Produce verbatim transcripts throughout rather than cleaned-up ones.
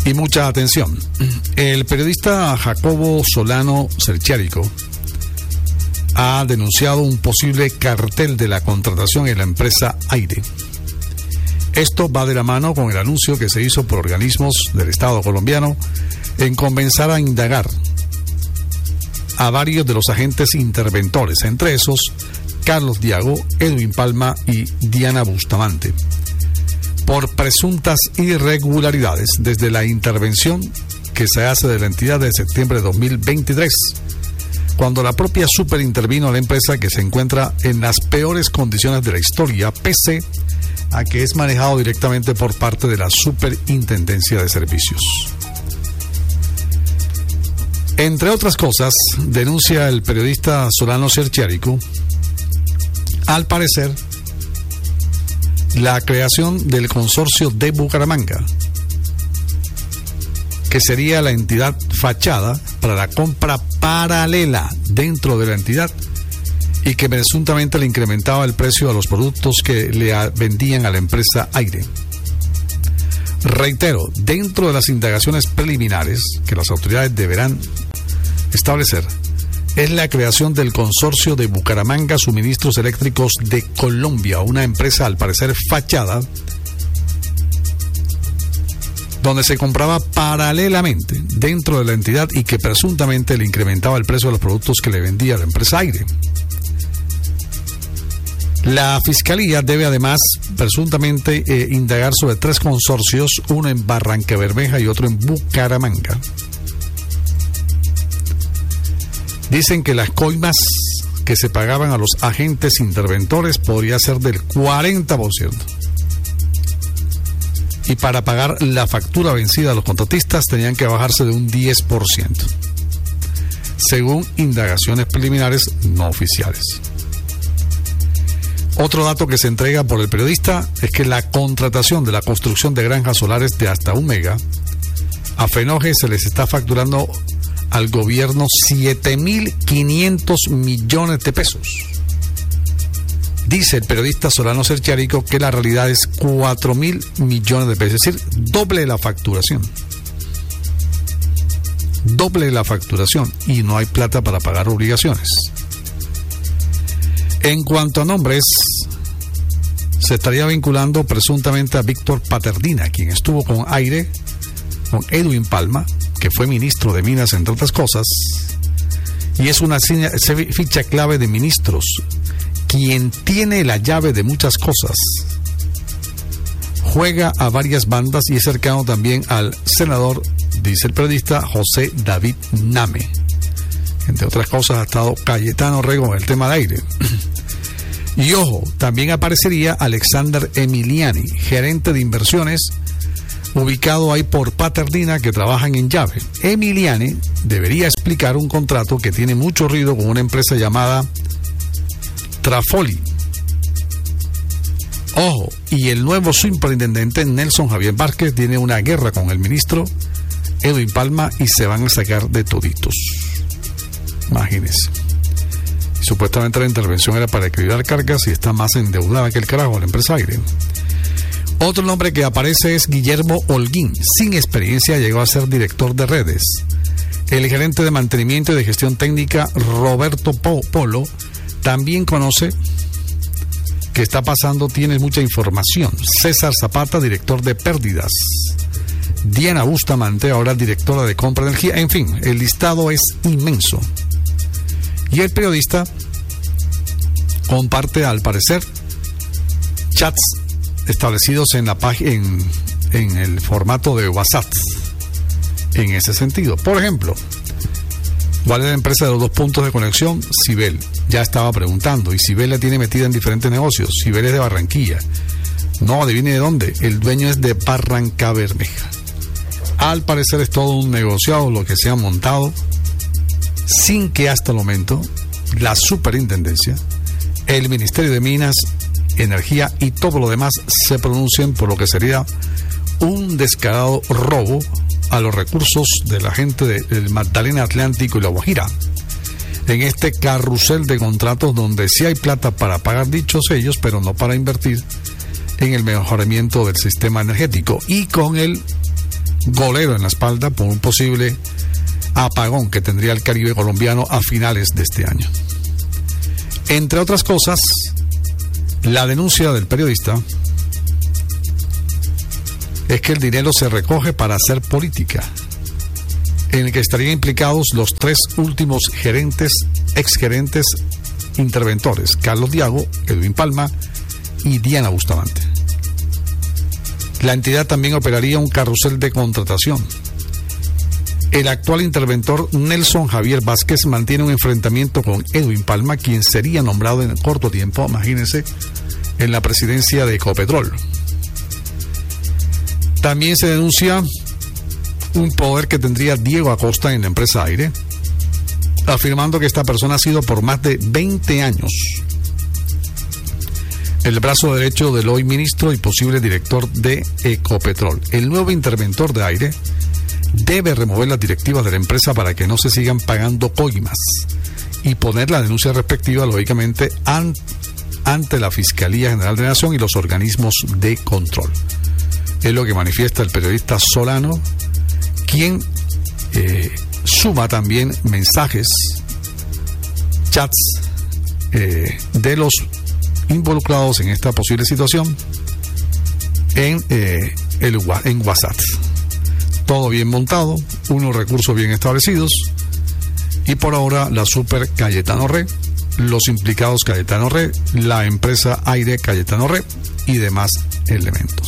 Y mucha atención. El periodista Jacobo Solano Cerchiarico ha denunciado un posible cartel de la contratación en la empresa Aire. Esto va de la mano con el anuncio que se hizo por organismos del Estado colombiano en comenzar a indagar a varios de los agentes interventores, entre esos Carlos Diago, Edwin Palma y Diana Bustamante, por presuntas irregularidades desde la intervención que se hace de la entidad de septiembre de dos mil veintitrés, cuando la propia Super intervino a la empresa que se encuentra en las peores condiciones de la historia, pese a que es manejado directamente por parte de la Superintendencia de Servicios. Entre otras cosas, denuncia el periodista Solano Cerchiarico, al parecer, la creación del consorcio de Bucaramanga, que sería la entidad fachada para la compra paralela dentro de la entidad y que presuntamente le incrementaba el precio a los productos que le vendían a la empresa Aire. Reitero, dentro de las indagaciones preliminares que las autoridades deberán establecer, es la creación del consorcio de Bucaramanga Suministros Eléctricos de Colombia, una empresa al parecer fachada, donde se compraba paralelamente dentro de la entidad y que presuntamente le incrementaba el precio de los productos que le vendía a la empresa Aire. La Fiscalía debe además presuntamente eh, indagar sobre tres consorcios, uno en Barrancabermeja y otro en Bucaramanga. Dicen que las coimas que se pagaban a los agentes interventores podría ser del cuarenta por ciento. Y para pagar la factura vencida a los contratistas tenían que bajarse de un diez por ciento, según indagaciones preliminares no oficiales. Otro dato que se entrega por el periodista es que la contratación de la construcción de granjas solares de hasta un mega, a Fenoge se les está facturando al gobierno siete mil quinientos millones de pesos. Dice el periodista Solano Cerchiarico que la realidad es cuatro mil millones de pesos, es decir, doble la facturación. Doble la facturación y no hay plata para pagar obligaciones. En cuanto a nombres, se estaría vinculando presuntamente a Víctor Paternina, quien estuvo con Aire, con Edwin Palma, que fue ministro de Minas, entre otras cosas, y es una ficha clave de ministros, quien tiene la llave de muchas cosas. Juega a varias bandas y es cercano también al senador, dice el periodista, José David Name. Entre otras cosas ha estado Cayetano Rego en el tema de Aire. Y ojo, también aparecería Alexander Emiliani, gerente de inversiones, ubicado ahí por Paternina, que trabajan en llave. Emiliani debería explicar un contrato que tiene mucho ruido con una empresa llamada Trafoli. Ojo, y el nuevo superintendente Nelson Javier Vázquez tiene una guerra con el ministro Edwin Palma y se van a sacar de toditos. Imagínense. Supuestamente la intervención era para equilibrar cargas y está más endeudada que el carajo la empresa Aire. Otro nombre que aparece es Guillermo Holguín. Sin experiencia llegó a ser director de redes. El gerente de mantenimiento y de gestión técnica Roberto Polo también conoce que está pasando, tiene mucha información. César Zapata, director de pérdidas. Diana Bustamante, ahora directora de compra de energía. En fin, el listado es inmenso. Y el periodista comparte, al parecer, chats establecidos en la página, en, en el formato de WhatsApp, en ese sentido. Por ejemplo, ¿cuál es la empresa de los dos puntos de conexión? Cibel. Ya estaba preguntando, y Cibel la tiene metida en diferentes negocios. Cibel es de Barranquilla. No, adivine de dónde. El dueño es de Barrancabermeja. Al parecer es todo un negociado lo que se ha montado, sin que hasta el momento la superintendencia, el Ministerio de Minas, Energía y todo lo demás se pronuncien por lo que sería un descarado robo a los recursos de la gente del Magdalena Atlántico y La Guajira, en este carrusel de contratos donde sí hay plata para pagar dichos sellos, pero no para invertir en el mejoramiento del sistema energético, y con el golero en la espalda por un posible apagón que tendría el Caribe colombiano a finales de este año. Entre otras cosas, la denuncia del periodista es que el dinero se recoge para hacer política, en el que estarían implicados los tres últimos gerentes, exgerentes interventores, Carlos Diago, Edwin Palma y Diana Bustamante. La entidad también operaría un carrusel de contratación. El actual interventor Nelson Javier Vázquez mantiene un enfrentamiento con Edwin Palma, quien sería nombrado en corto tiempo, imagínense, en la presidencia de Ecopetrol. También se denuncia un poder que tendría Diego Acosta en la empresa Aire, afirmando que esta persona ha sido por más de veinte años el brazo derecho del hoy ministro y posible director de Ecopetrol. El nuevo interventor de Aire debe remover las directivas de la empresa para que no se sigan pagando coimas y poner la denuncia respectiva, lógicamente, an, ante la Fiscalía General de la Nación y los organismos de control. Es lo que manifiesta el periodista Solano, quien eh, suma también mensajes, chats eh, de los involucrados en esta posible situación en, eh, el, en WhatsApp. Todo bien montado, unos recursos bien establecidos y por ahora la Super Cayetano Re, los implicados Cayetano Re, la empresa Aire Cayetano Re y demás elementos.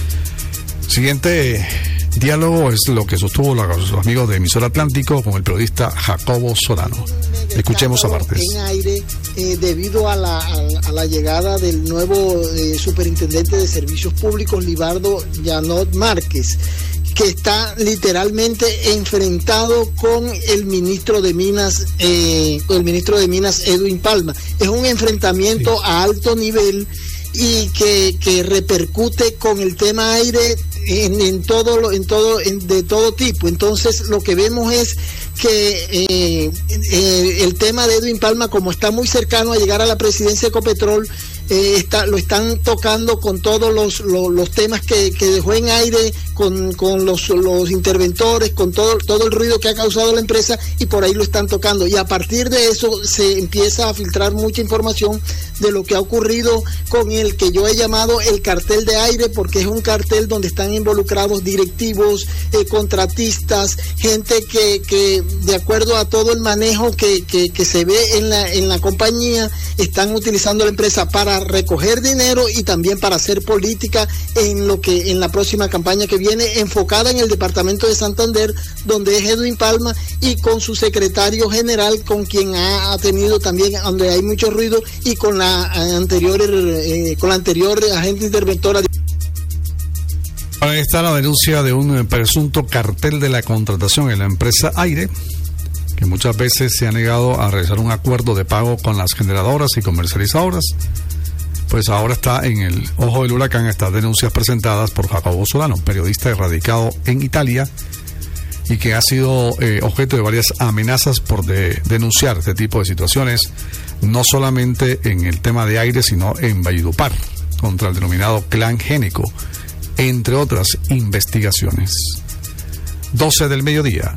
Siguiente diálogo es lo que sostuvo los amigos de Emisor Atlántico con el periodista Jacobo Solano. Escuchemos a partes. En Aire, eh, debido a la, a, a la llegada del nuevo eh, superintendente de servicios públicos, Libardo Llanot Márquez, que está literalmente enfrentado con el ministro de Minas, eh, con el ministro de Minas Edwin Palma. Es un enfrentamiento sí. a alto nivel y que, que repercute con el tema Aire en, en todo lo, en todo en, de todo tipo. Entonces lo que vemos es que eh, eh, el tema de Edwin Palma, como está muy cercano a llegar a la presidencia de Ecopetrol, eh, está, lo están tocando con todos los, los, los temas que, que dejó en Aire, con, con los, los interventores, con todo, todo el ruido que ha causado la empresa, y por ahí lo están tocando. Y a partir de eso se empieza a filtrar mucha información de lo que ha ocurrido con el que yo he llamado el cartel de Aire, porque es un cartel donde están involucrados directivos, eh, contratistas, gente que, que de acuerdo a todo el manejo que, que, que se ve en la, en la compañía, están utilizando la empresa para recoger dinero y también para hacer política en lo que en la próxima campaña que viene, enfocada en el departamento de Santander, donde es Edwin Palma, y con su secretario general, con quien ha, ha tenido también, donde hay mucho ruido, y con la anterior eh, con la anterior agente interventora. Ahí está la denuncia de un presunto cartel de la contratación en la empresa Aire, que muchas veces se ha negado a realizar un acuerdo de pago con las generadoras y comercializadoras. Pues ahora está en el ojo del huracán estas denuncias presentadas por Jacobo Solano, periodista radicado en Italia y que ha sido eh, objeto de varias amenazas por de, denunciar este tipo de situaciones, no solamente en el tema de Aire, sino en Valledupar, contra el denominado clan Génico, entre otras investigaciones. doce del mediodía.